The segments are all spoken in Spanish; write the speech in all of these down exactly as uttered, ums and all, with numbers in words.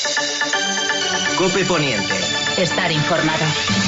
COPE Poniente. Estar informado.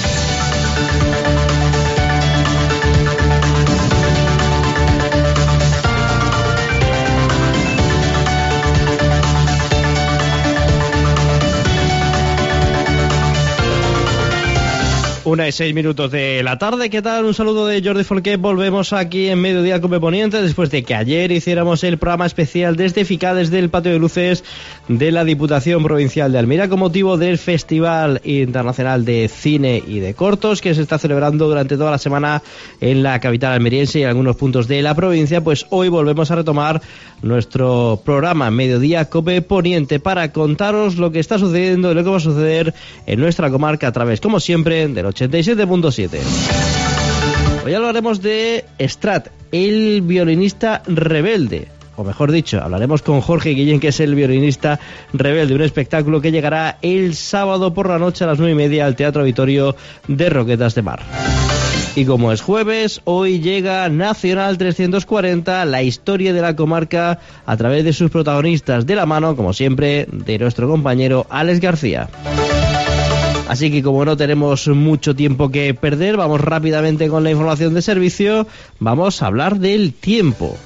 Una y seis minutos de la tarde. ¿Qué tal? Un saludo de Jordi Folqué. Volvemos aquí en Mediodía COPE Poniente después de que ayer hiciéramos el programa especial desde FICA, desde el Patio de Luces de la Diputación Provincial de Almería, con motivo del Festival Internacional de Cine y de Cortos que se está celebrando durante toda la semana en la capital almeriense y en algunos puntos de la provincia. Pues hoy volvemos a retomar nuestro programa Mediodía COPE Poniente para contaros lo que está sucediendo y lo que va a suceder en nuestra comarca a través, como siempre, de los ochenta y siete punto siete. Hoy hablaremos de Strat, el violinista rebelde. O mejor dicho, hablaremos con Jorge Guillén, que es el violinista rebelde, un espectáculo que llegará el sábado por la noche a las nueve y media al Teatro Auditorio de Roquetas de Mar. Y como es jueves, hoy llega Nacional trescientos cuarenta, la historia de la comarca a través de sus protagonistas, de la mano, como siempre, de nuestro compañero Alex García. Así que como no tenemos mucho tiempo que perder, vamos rápidamente con la información de servicio. Vamos a hablar del tiempo.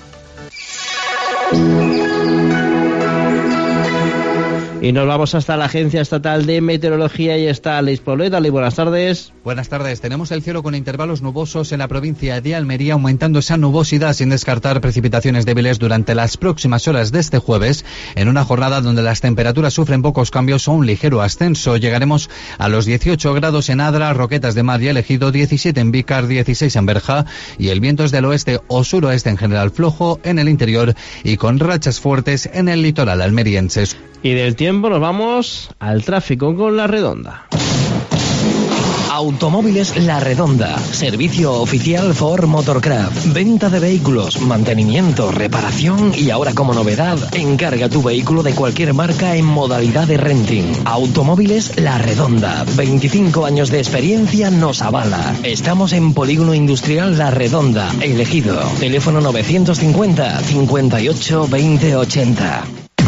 Y nos vamos hasta la Agencia Estatal de Meteorología y está Alex Pauleta. Alex, buenas tardes. Buenas tardes. Tenemos el cielo con intervalos nubosos en la provincia de Almería, aumentando esa nubosidad sin descartar precipitaciones débiles durante las próximas horas de este jueves, en una jornada donde las temperaturas sufren pocos cambios o un ligero ascenso. Llegaremos a los dieciocho grados en Adra, Roquetas de Mar y El Ejido, diecisiete en Vícar, dieciséis en Berja, y el viento es del oeste o suroeste en general flojo en el interior y con rachas fuertes en el litoral almeriense. Y del tiempo nos vamos al tráfico con La Redonda. Automóviles La Redonda, servicio oficial Ford Motorcraft, venta de vehículos, mantenimiento, reparación y ahora como novedad, encarga tu vehículo de cualquier marca en modalidad de renting. Automóviles La Redonda, veinticinco años de experiencia nos avala. Estamos en Polígono Industrial La Redonda, El Ejido. Teléfono novecientos cincuenta, cincuenta y ocho, veinte ochenta.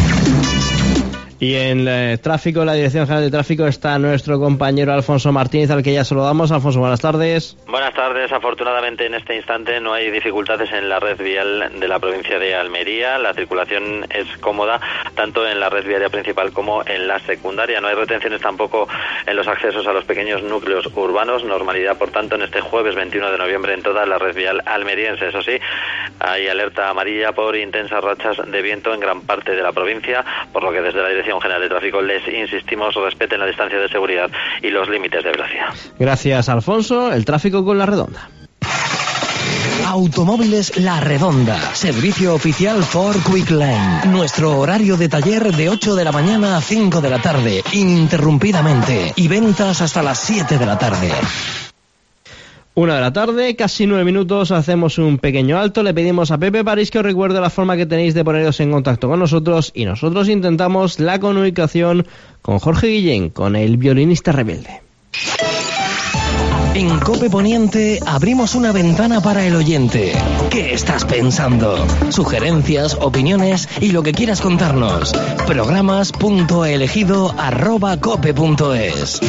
Y en el tráfico, la Dirección General de Tráfico, está nuestro compañero Alfonso Martínez, al que ya saludamos. Alfonso, buenas tardes. Buenas tardes. Afortunadamente en este instante no hay dificultades en la red vial de la provincia de Almería. La circulación es cómoda tanto en la red viaria principal como en la secundaria. No hay retenciones tampoco en los accesos a los pequeños núcleos urbanos. Normalidad, por tanto, en este jueves veintiuno de noviembre en toda la red vial almeriense. Eso sí, hay alerta amarilla por intensas rachas de viento en gran parte de la provincia, por lo que desde la Dirección General de Tráfico les insistimos, respeten la distancia de seguridad y los límites de velocidad. Gracias, Alfonso. El tráfico con La Redonda. Automóviles La Redonda, servicio oficial Ford Quick Lane. Nuestro horario de taller de ocho de la mañana a cinco de la tarde, ininterrumpidamente, y ventas hasta las siete de la tarde. Una de la tarde, casi nueve minutos, hacemos un pequeño alto. Le pedimos a Pepe París que os recuerde la forma que tenéis de poneros en contacto con nosotros y nosotros intentamos la comunicación con Jorge Guillén, con el violinista rebelde. En COPE Poniente abrimos una ventana para el oyente. ¿Qué estás pensando? Sugerencias, opiniones y lo que quieras contarnos. Programas punto elegido arroba cope punto es.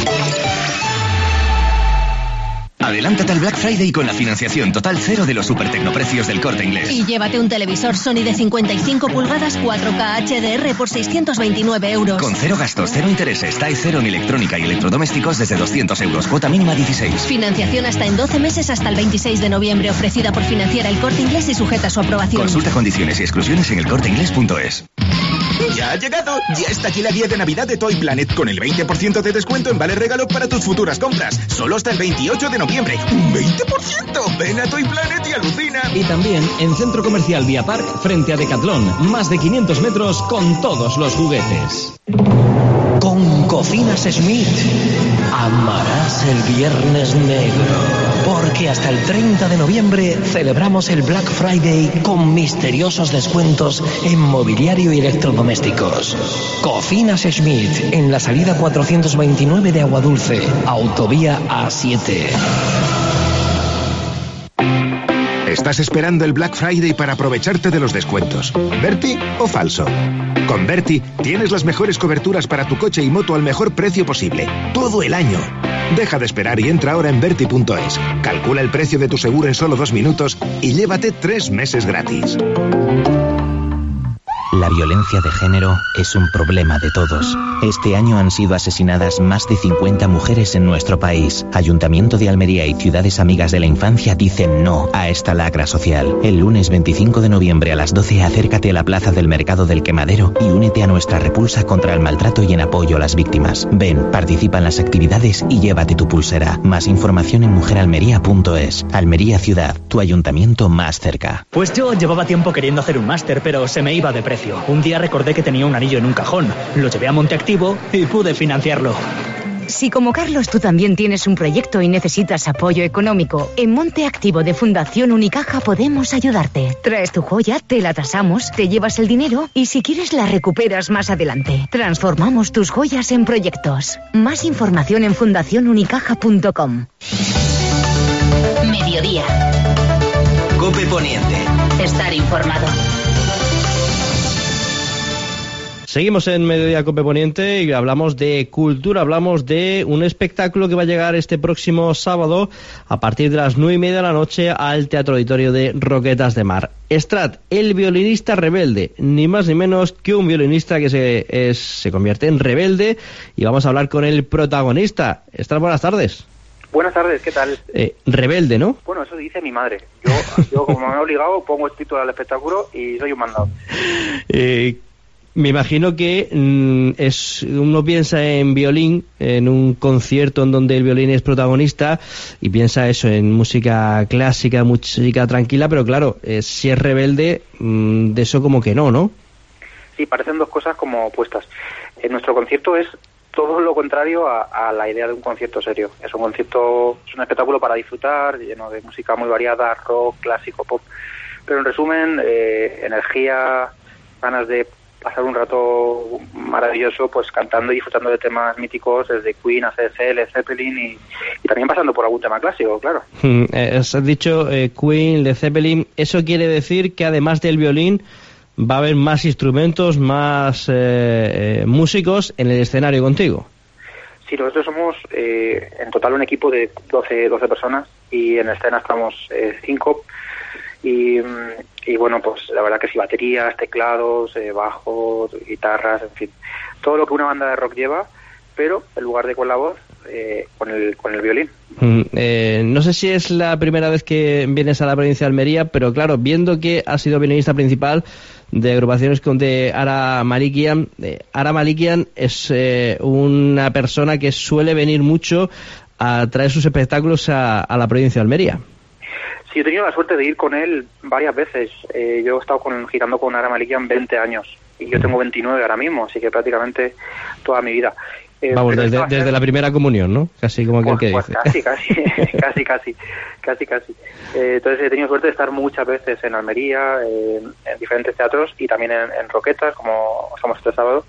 Adelántate al Black Friday con la financiación total cero de los supertecnoprecios del Corte Inglés. Y llévate un televisor Sony de cincuenta y cinco pulgadas cuatro K H D R por seiscientos veintinueve euros. Con cero gastos, cero intereses, T A E cero en electrónica y electrodomésticos desde doscientos euros, cuota mínima dieciséis. Financiación hasta en doce meses hasta el veintiséis de noviembre, ofrecida por Financiera El Corte Inglés y sujeta a su aprobación. Consulta condiciones y exclusiones en el corte inglés punto es. ¡Ya ha llegado! Ya está aquí la diez de Navidad de Toy Planet con el veinte por ciento de descuento en vale regalo para tus futuras compras. Solo hasta el veintiocho de noviembre. ¡Un veinte por ciento! Ven a Toy Planet y alucina. Y también en Centro Comercial Vía Park, frente a Decathlon. Más de quinientos metros con todos los juguetes. Con Cocinas Schmidt amarás el Viernes Negro. Porque hasta el treinta de noviembre celebramos el Black Friday con misteriosos descuentos en mobiliario y electrodomésticos. Cocinas Schmidt, en la salida cuatrocientos veintinueve de Aguadulce, autovía A siete. Estás esperando el Black Friday para aprovecharte de los descuentos. ¿Berti o falso? Con Berti tienes las mejores coberturas para tu coche y moto al mejor precio posible, todo el año. Deja de esperar y entra ahora en Berti punto es. Calcula el precio de tu seguro en solo dos minutos y llévate tres meses gratis. La violencia de género es un problema de todos. Este año han sido asesinadas más de cincuenta mujeres en nuestro país. Ayuntamiento de Almería y Ciudades Amigas de la Infancia dicen no a esta lacra social. El lunes veinticinco de noviembre a las doce acércate a la plaza del Mercado del Quemadero y únete a nuestra repulsa contra el maltrato y en apoyo a las víctimas. Ven, participa en las actividades y llévate tu pulsera. Más información en mujer almería punto es. Almería Ciudad, tu ayuntamiento más cerca. Pues yo llevaba tiempo queriendo hacer un máster, pero se me iba de precio. Un día recordé que tenía un anillo en un cajón, lo llevé a Monteactivo y pude financiarlo. Si como Carlos tú también tienes un proyecto y necesitas apoyo económico, en Monteactivo de Fundación Unicaja podemos ayudarte. Traes tu joya, te la tasamos, te llevas el dinero y si quieres la recuperas más adelante. Transformamos tus joyas en proyectos. Más información en fundación unicaja punto com. Mediodía. COPE Poniente. Estar informado. Seguimos en Mediodía Cope Poniente y hablamos de cultura, hablamos de un espectáculo que va a llegar este próximo sábado a partir de las nueve y media de la noche al Teatro Auditorio de Roquetas de Mar. Strat, el violinista rebelde, ni más ni menos que un violinista que se, es, se convierte en rebelde, y vamos a hablar con el protagonista. Strat, buenas tardes. Buenas tardes, ¿qué tal? Eh, rebelde, ¿no? Bueno, eso dice mi madre. Yo, yo como me he obligado, pongo el título al espectáculo y soy un mandado. Eh... Me imagino que mm, es uno piensa en violín, en un concierto en donde el violín es protagonista, y piensa eso, en música clásica, música tranquila, pero claro, eh, si es rebelde, mm, de eso como que no, ¿no? Sí, parecen dos cosas como opuestas. En nuestro concierto es todo lo contrario a, a la idea de un concierto serio. Es un concierto, es un espectáculo para disfrutar, lleno de música muy variada, rock, clásico, pop, pero en resumen, eh, energía, ganas de pasar un rato maravilloso pues cantando y disfrutando de temas míticos desde Queen a C D C, Led Zeppelin y, y también pasando por algún tema clásico, claro. Mm, eh, has dicho eh, Queen, Led Zeppelin, eso quiere decir que además del violín va a haber más instrumentos, más eh, eh, músicos en el escenario contigo. Sí, nosotros somos eh, en total un equipo de doce, doce personas y en escena estamos eh, cinco. Y, y bueno, pues la verdad que sí, baterías, teclados, eh, bajos, guitarras, en fin, todo lo que una banda de rock lleva, pero en lugar de con la voz, eh, con el con el violín. Mm, eh, no sé si es la primera vez que vienes a la provincia de Almería, pero claro, viendo que has sido violinista principal de agrupaciones con de Ara Malikian, eh, Ara Malikian es eh, una persona que suele venir mucho a traer sus espectáculos a, a la provincia de Almería. Sí, he tenido la suerte de ir con él varias veces. Eh, yo he estado con, girando con Ara Malikian veinte años y yo tengo veintinueve ahora mismo, así que prácticamente toda mi vida. Eh, Vamos, desde, ser... desde la primera comunión, ¿no? Casi como aquel pues, que pues dice. Casi, casi, casi, casi, casi, casi. Eh, entonces he tenido suerte de estar muchas veces en Almería, eh, en diferentes teatros y también en, en Roquetas, como estamos este sábado.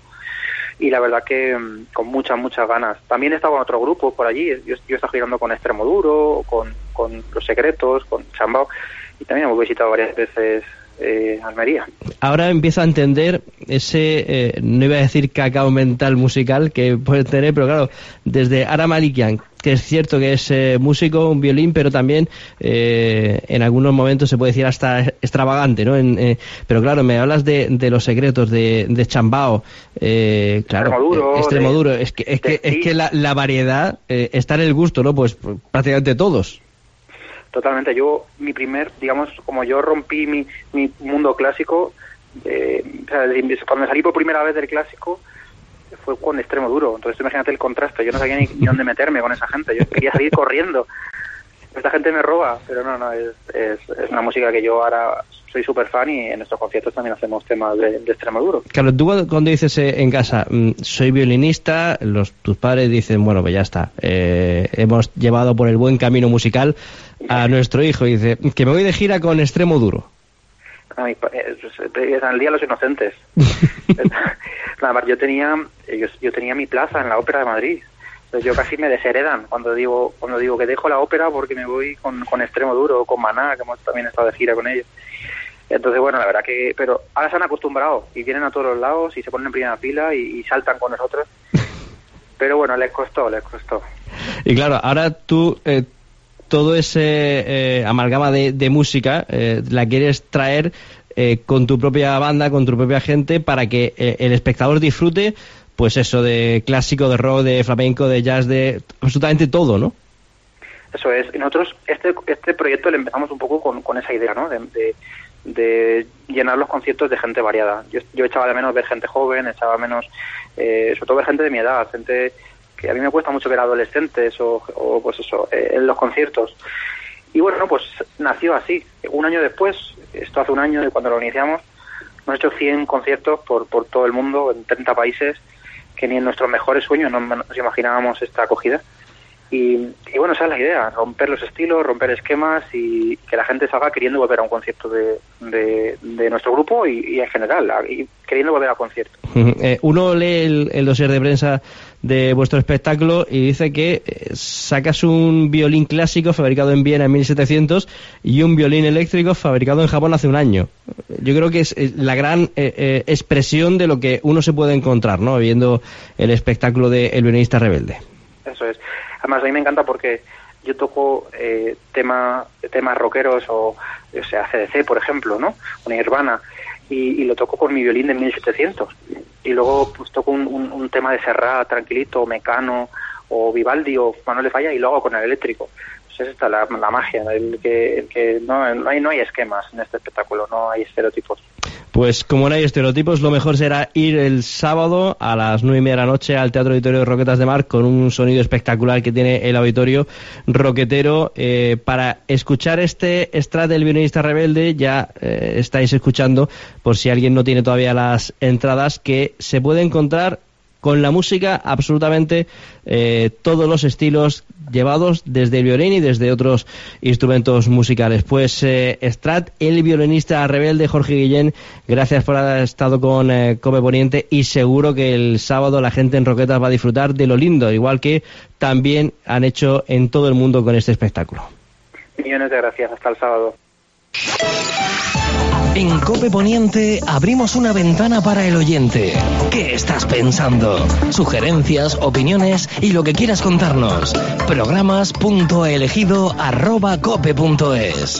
Y la verdad que um, con muchas, muchas ganas. También he estado en otro grupo por allí. Yo, yo he estado girando con Extremoduro, con, con Los Secretos, con Chambao. Y también hemos visitado varias veces eh, Almería. Ahora empiezo a entender ese, eh, no iba a decir cacao mental musical que puedes tener, pero claro, desde Ara Malikian, que es cierto que es eh, músico, un violín, pero también eh, en algunos momentos se puede decir hasta extravagante, ¿no? En, eh, pero claro, me hablas de, de Los Secretos, de, de Chambao, eh, claro, Extremoduro, Extremoduro, de, es que es que, es que la, la variedad eh, está en el gusto, ¿no? Pues prácticamente todos. Totalmente. Yo, mi primer, digamos, como yo rompí mi, mi mundo clásico, eh, o sea, cuando salí por primera vez del clásico, fue con Extremoduro. Entonces imagínate el contraste, yo no sabía ni, ni dónde meterme con esa gente, yo quería salir corriendo. Esta gente me roba, pero no, no, es, es, es una música que yo ahora soy súper fan y en nuestros conciertos también hacemos temas de, de Extremoduro. Claro, tú cuando dices eh, en casa, mmm, soy violinista, los tus padres dicen, bueno, pues ya está, eh, hemos llevado por el buen camino musical a nuestro hijo, y dice, que me voy de gira con Extremoduro. Ay, es el Día de los Inocentes. Nada más, yo tenía, yo, yo tenía mi plaza en la Ópera de Madrid. Entonces yo casi me desheredan cuando digo cuando digo que dejo la ópera porque me voy con, con Extremo Duro, con Maná, que hemos también estado de gira con ellos. Entonces, bueno, la verdad que... Pero ahora se han acostumbrado y vienen a todos los lados y se ponen en primera fila y, y saltan con nosotros. Pero bueno, les costó, les costó. Y claro, ahora tú... Eh, todo ese eh, amalgama de, de música eh, la quieres traer eh, con tu propia banda, con tu propia gente, para que eh, el espectador disfrute, pues eso, de clásico, de rock, de flamenco, de jazz, de absolutamente todo, ¿no? Eso es. Y nosotros este este proyecto le empezamos un poco con, con esa idea, ¿no? De, de, de llenar los conciertos de gente variada. Yo, yo echaba de menos ver gente joven, echaba menos, eh, sobre todo ver gente de mi edad, gente que a mí me cuesta mucho ver adolescentes o, o pues eso, eh, en los conciertos. Y bueno, pues nació así. Un año después, esto hace un año de cuando lo iniciamos, hemos hecho cien conciertos por, por todo el mundo, en treinta países, que ni en nuestros mejores sueños nos, nos imaginábamos esta acogida. Y, y bueno, esa es la idea, romper los estilos, romper esquemas y que la gente salga queriendo volver a un concierto de, de, de nuestro grupo y, y en general, y queriendo volver a conciertos. Eh, uno lee el, el dossier de prensa de vuestro espectáculo y dice que eh, sacas un violín clásico fabricado en Viena en mil setecientos y un violín eléctrico fabricado en Japón hace un año. Yo creo que es la gran eh, eh, expresión de lo que uno se puede encontrar, ¿no?, viendo el espectáculo de El Violinista Rebelde. Eso es. Además, a mí me encanta porque yo toco eh, tema, temas rockeros o, o sea, C D C, por ejemplo, ¿no?, o Nirvana, y, y lo toco con mi violín de mil setecientos. Y luego pues toco un, un, un tema de Serrat, tranquilito, Mecano, o Vivaldi, o Manuel de Falla, y luego con el eléctrico. Pues es esta la, la magia, el que, el que no, no, hay, no hay esquemas en este espectáculo, no hay estereotipos. Pues como no hay estereotipos, lo mejor será ir el sábado a las nueve y media de la noche al Teatro Auditorio de Roquetas de Mar, con un sonido espectacular que tiene el auditorio roquetero. Eh, para escuchar este extra del Violinista Rebelde, ya eh, estáis escuchando, por si alguien no tiene todavía las entradas, que se puede encontrar con la música absolutamente eh, todos los estilos llevados desde el violín y desde otros instrumentos musicales. Pues eh, Strat, el Violinista Rebelde, Jorge Guillén, gracias por haber estado con eh, Cope Poniente, y seguro que el sábado la gente en Roquetas va a disfrutar de lo lindo, igual que también han hecho en todo el mundo con este espectáculo. Millones de gracias, hasta el sábado. En Cope Poniente abrimos una ventana para el oyente. ¿Qué estás pensando? Sugerencias, opiniones y lo que quieras contarnos. Programas.elegido arroba cope.es.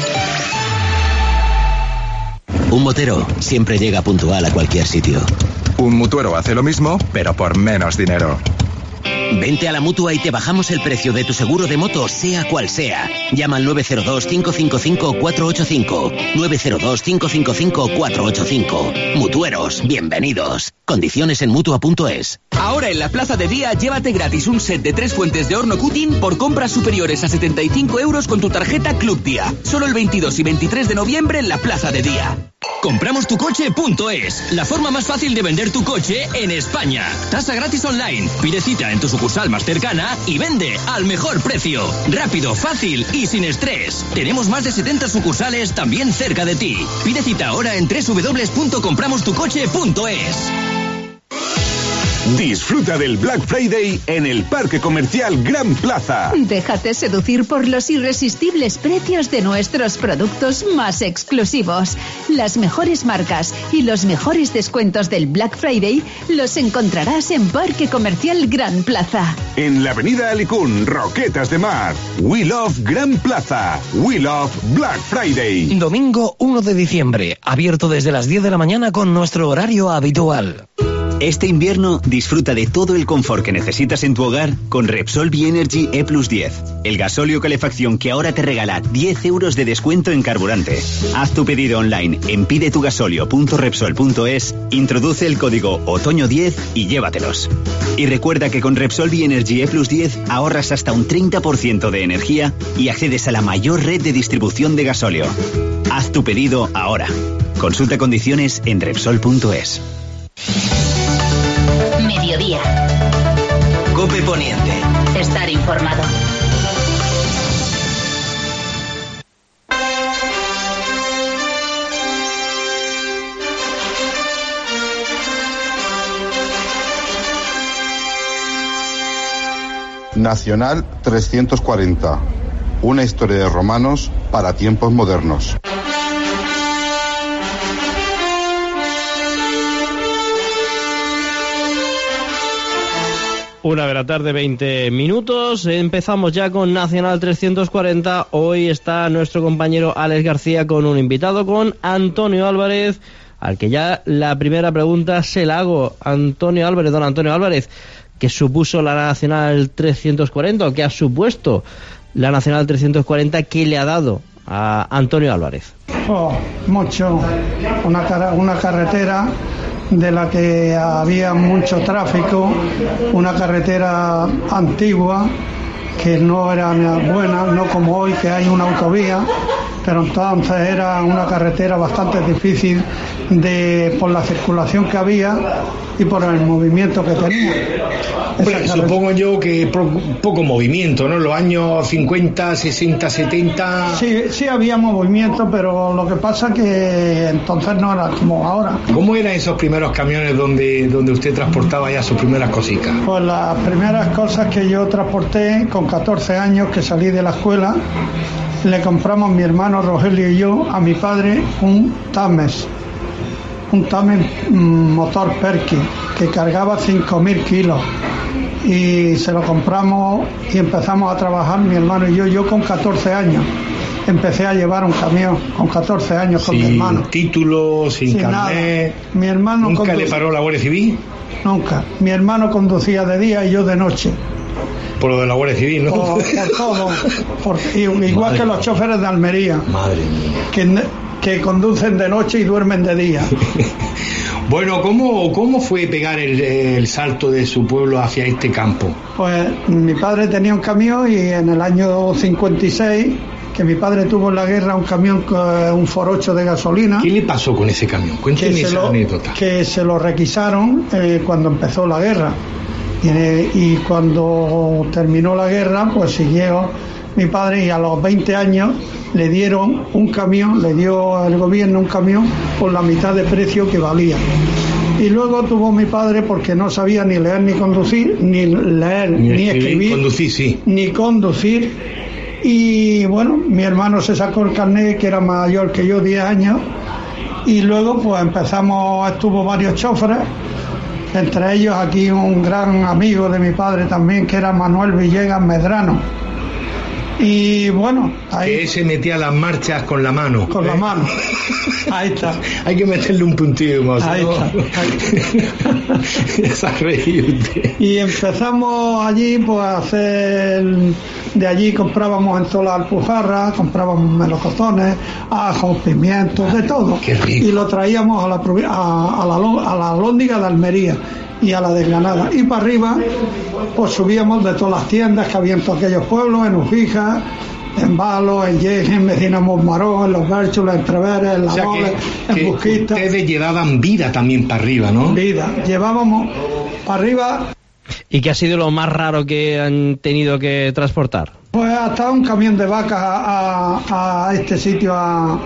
Un motero siempre llega puntual a cualquier sitio. Un mutuero hace lo mismo, pero por menos dinero. Vente a la Mutua y te bajamos el precio de tu seguro de moto, sea cual sea. Llama al nueve cero dos, cinco cinco cinco, cuatro ocho cinco. nueve cero dos, cinco cinco cinco, cuatro ocho cinco. Mutueros, bienvenidos. Condiciones en Mutua punto es. Ahora en la Plaza de Día, llévate gratis un set de tres fuentes de horno cutting por compras superiores a setenta y cinco euros con tu tarjeta Club Día. Solo el veintidós y veintitrés de noviembre en la Plaza de Día. Compramos tu coche punto es, la forma más fácil de vender tu coche en España. Tasa gratis online, pide cita en tu sucursal más cercana y vende al mejor precio. Rápido, fácil y sin estrés. Tenemos más de setenta sucursales también cerca de ti. Pide cita ahora en doble u doble u doble u punto compramos tu coche punto es. Disfruta del Black Friday en el Parque Comercial Gran Plaza. Déjate seducir por los irresistibles precios de nuestros productos más exclusivos. Las mejores marcas y los mejores descuentos del Black Friday los encontrarás en Parque Comercial Gran Plaza. En la avenida Alicún, Roquetas de Mar. We Love Gran Plaza. We Love Black Friday. Domingo uno de diciembre, abierto desde las diez de la mañana con nuestro horario habitual. Este invierno disfruta de todo el confort que necesitas en tu hogar con Repsol Bienergy E plus diez, el gasóleo calefacción que ahora te regala diez euros de descuento en carburante. Haz tu pedido online en pidetugasolio punto repsol punto es, introduce el código otoño diez y llévatelos. Y recuerda que con Repsol Bienergy E plus diez ahorras hasta un treinta por ciento de energía y accedes a la mayor red de distribución de gasóleo. Haz tu pedido ahora. Consulta condiciones en repsol punto es. Mediodía. Cope Poniente. Estar informado. Nacional trescientos cuarenta. Una historia de romanos para tiempos modernos. Una de la tarde, veinte minutos. Empezamos ya con Nacional trescientos cuarenta. Hoy está nuestro compañero Alex García con un invitado, con Antonio Álvarez, al que ya la primera pregunta se la hago. Antonio Álvarez, don Antonio Álvarez, ¿qué supuso la Nacional trescientos cuarenta o qué ha supuesto la Nacional trescientos cuarenta? ¿Qué le ha dado a Antonio Álvarez? Oh, mucho. Una, car- una carretera de la que había mucho tráfico, una carretera antigua que no era buena, no como hoy que hay una autovía, pero entonces era una carretera bastante difícil de por la circulación que había y por el movimiento que tenía. Hombre, supongo yo que poco movimiento, ¿no? Los años cincuenta, sesenta, setenta... Sí, sí había movimiento, pero lo que pasa que entonces no era como ahora. ¿Cómo eran esos primeros camiones donde, donde usted transportaba ya sus primeras cositas? Pues las primeras cosas que yo transporté con catorce años, que salí de la escuela, le compramos mi hermano Rogelio y yo a mi padre un Tames, un Tames motor Perky, que cargaba cinco mil kilos. Y se lo compramos y empezamos a trabajar mi hermano y yo, yo con catorce años. Empecé a llevar un camión con catorce años con sin mi hermano. Sin título, sin, sin carnet. Mi hermano ¿Nunca condu... le paró la Guardia Civil? Nunca. Mi hermano conducía de día y yo de noche. Por lo de la Guardia Civil, ¿no? Por, por todo. Por, igual Madre que los choferes de Almería. Madre mía. Que, que conducen de noche y duermen de día. Bueno, ¿cómo, cómo fue pegar el, el salto de su pueblo hacia este campo? Pues mi padre tenía un camión y en el año cincuenta y seis, que mi padre tuvo en la guerra un camión, un Ford ocho de gasolina. ¿Qué le pasó con ese camión? Cuénteme esa lo, anécdota. Que se lo requisaron eh, cuando empezó la guerra. Y, eh, y cuando terminó la guerra, pues siguió mi padre y a los veinte años le dieron un camión, le dio el gobierno un camión por la mitad de precio que valía. Y luego tuvo mi padre, porque no sabía ni leer ni conducir, ni leer ni, ni escribir, conducir, sí. ni conducir. Y bueno, mi hermano se sacó el carnet, que era mayor que yo, diez años, y luego pues empezamos, estuvo varios choferes, entre ellos aquí un gran amigo de mi padre también, que era Manuel Villegas Medrano. Y bueno, ahí... Que se metía las marchas con la mano. Con ¿eh? la mano. Ahí está. Hay que meterle un puntillo más. Ahí ¿no? está. Ahí está. Y empezamos allí pues a hacer... De allí comprábamos en todas las alpujarras, comprábamos melocotones, ajos, pimientos, de todo. Qué rico. Y lo traíamos a la, a, a la, a la Alhóndiga de Almería y a la de Granada. Y para arriba, pues subíamos de todas las tiendas que había en todos aquellos pueblos, en Ufija, en Valo, en Yeje, en Medina Montmaró, en Los Bérchulas, en Treveres, en La o sea Mole, que, en Busquita. Ustedes llevaban vida también para arriba, ¿no? Vida. Llevábamos para arriba. ¿Y qué ha sido lo más raro que han tenido que transportar? Pues hasta un camión de vacas a, a, a este sitio, a...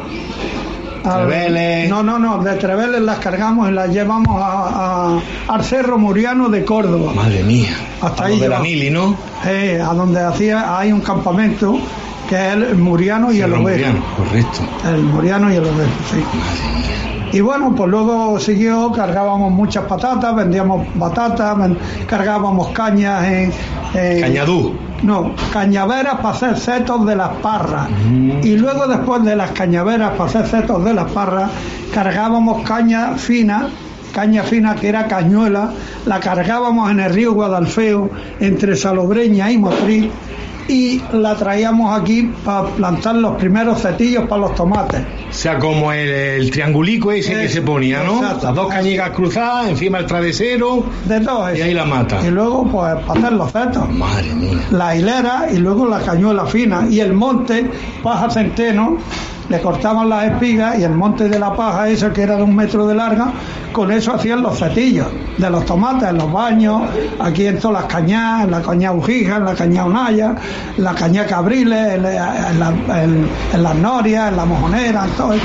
Treveles. No, no, no, de Treveles las cargamos y las llevamos a, a, al Cerro Muriano de Córdoba. Madre mía. Hasta a ahí de la Mili, ¿no? Eh, a donde hacía, hay un campamento que es el Muriano y el Ovejo. Muriano, correcto. El Muriano y el Ovejo, sí. Madre mía. Y bueno, pues luego siguió, cargábamos muchas patatas, vendíamos batatas, ven, cargábamos cañas en... en Cañadú. No, cañaveras para hacer setos de las parras. Mm. Y luego después de las cañaveras para hacer setos de las parras, cargábamos caña fina, caña fina que era cañuela, la cargábamos en el río Guadalfeo, entre Salobreña y Motril, y la traíamos aquí para plantar los primeros cetillos para los tomates. O sea, como el, el triangulico ese es, que se ponía, ¿no? Exacto. Las dos cañigas cruzadas, encima el travesero. De todo eso. Y ahí la mata. Y luego, pues, para hacer los cetos. Madre mía. La hilera y luego la cañuela fina. Y el monte, paja centeno, le cortaban las espigas y el monte de la paja, ese que era de un metro de larga, con eso hacían los cetillos de los tomates, en los baños, aquí en todas las cañas, en la caña Ujija, en la caña Unaya, en la caña Cabriles, en, la, en, la, en, en las norias, en la mojonera, en todo eso.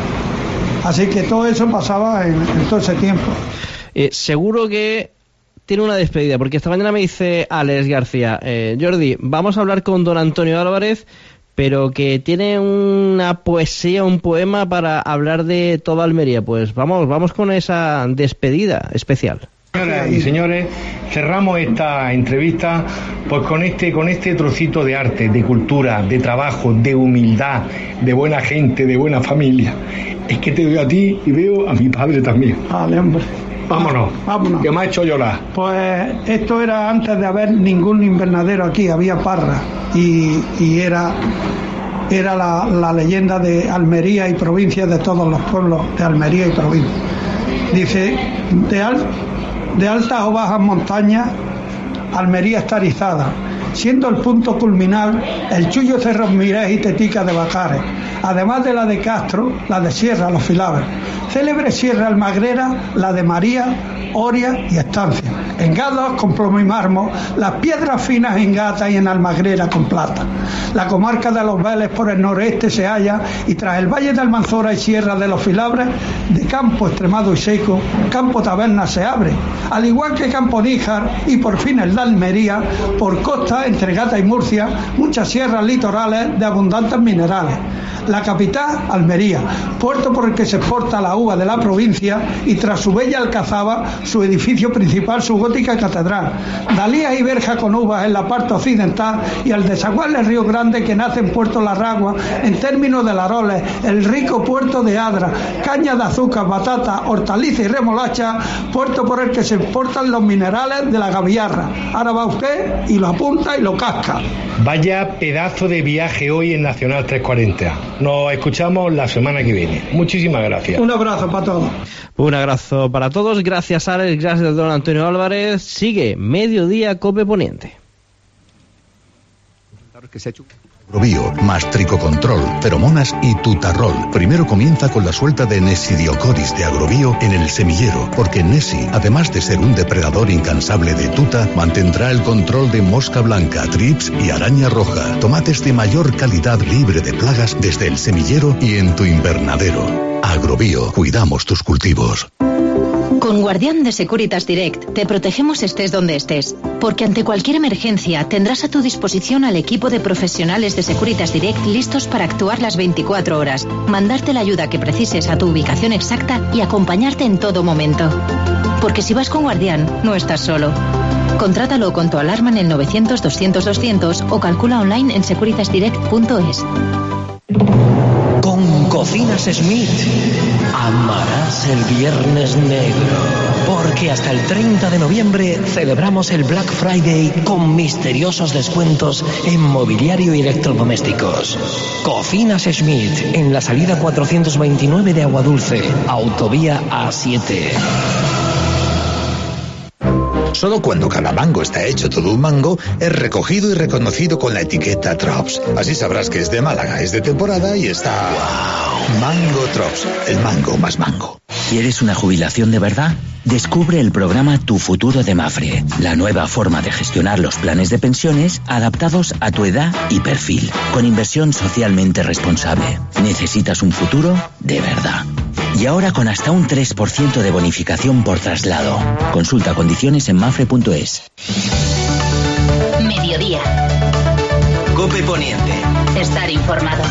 Así que todo eso pasaba en, en todo ese tiempo. Eh, seguro que tiene una despedida, porque esta mañana me dice Alex García, eh, Jordi, vamos a hablar con don Antonio Álvarez, pero que tiene una poesía, un poema para hablar de toda Almería. Pues vamos, vamos con esa despedida especial. Señoras y señores, cerramos esta entrevista pues con este, con este trocito de arte, de cultura, de trabajo, de humildad, de buena gente, de buena familia. Es que te veo a ti y veo a mi padre también. Vale, hombre. Vámonos, vámonos. Que me ha hecho llorar. Pues esto era antes de haber ningún invernadero aquí, había parra y, y era, era la, la leyenda de Almería y provincia, de todos los pueblos de Almería y provincia. Dice, de, al, de altas o bajas montañas, Almería está erizada, siendo el punto culminal el Chullo Cerros Mirés y Tetica de Bacares, además de la de Castro, la de Sierra, Los Filabres, célebre Sierra Almagrera, la de María, Oria y Estancia, en Gados con plomo y mármol, las piedras finas en Gata y en Almagrera con plata. La comarca de Los Vélez por el noreste se halla, y tras el valle de Almanzora y Sierra de Los Filabres, de campo extremado y seco, Campo Taberna se abre, al igual que Campo Níjar y por fin el de Almería, por costa entre Gata y Murcia, muchas sierras litorales de abundantes minerales. La capital, Almería, puerto por el que se exporta la uva de la provincia, y tras su bella alcazaba, su edificio principal, su gótica catedral. Dalías y verja con uvas en la parte occidental, y al desaguar el Río Grande que nace en Puerto Larragua, en términos de Laroles, el rico puerto de Adra, caña de azúcar, batata, hortaliza y remolacha, puerto por el que se exportan los minerales de la Gaviarra. Ahora va usted y lo apunta y lo casca. Vaya pedazo de viaje hoy en Nacional trescientos cuarenta. Nos escuchamos la semana que viene. Muchísimas gracias. Un abrazo para todos. Un abrazo para todos. Gracias, Alex. Gracias, don Antonio Álvarez. Sigue Mediodía Cope Poniente. Agrobio, más tricocontrol, feromonas y tutarrol. Primero comienza con la suelta de Nesidiocoris de Agrobio en el semillero, porque Nesi, además de ser un depredador incansable de tuta, mantendrá el control de mosca blanca, trips y araña roja. Tomates de mayor calidad libre de plagas desde el semillero y en tu invernadero. Agrobio, cuidamos tus cultivos. Con Guardián de Securitas Direct te protegemos estés donde estés, porque ante cualquier emergencia tendrás a tu disposición al equipo de profesionales de Securitas Direct listos para actuar las veinticuatro horas, mandarte la ayuda que precises a tu ubicación exacta y acompañarte en todo momento. Porque si vas con Guardián, no estás solo. Contrátalo con tu alarma en el novecientos doscientos doscientos o calcula online en securitas direct punto es. Con Cocinas Smith amarás el Viernes Negro, porque hasta el treinta de noviembre celebramos el Black Friday con misteriosos descuentos en mobiliario y electrodomésticos. Cocinas Smith, en la salida cuatrocientos veintinueve de Aguadulce, autovía A siete. Solo cuando cada mango está hecho todo un mango, es recogido y reconocido con la etiqueta Trops. Así sabrás que es de Málaga, es de temporada y está... ¡Wow! Mango Trops, el mango más mango. ¿Quieres una jubilación de verdad? Descubre el programa Tu Futuro de Mafre, la nueva forma de gestionar los planes de pensiones adaptados a tu edad y perfil, con inversión socialmente responsable. ¿Necesitas un futuro de verdad? Y ahora con hasta un tres por ciento de bonificación por traslado. Consulta condiciones en mafre punto es. Mediodía. Cope Poniente. Estar informado.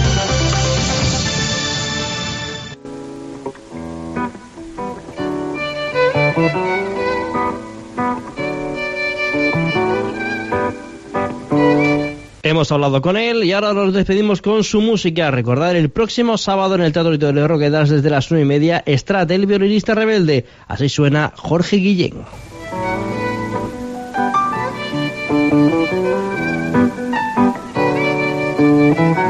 Hemos hablado con él y ahora nos despedimos con su música. Recordar, el próximo sábado en el Teatro de Roquetas desde las nueve y media, Estrate, el violinista rebelde. Así suena Jorge Guillén. Thank you.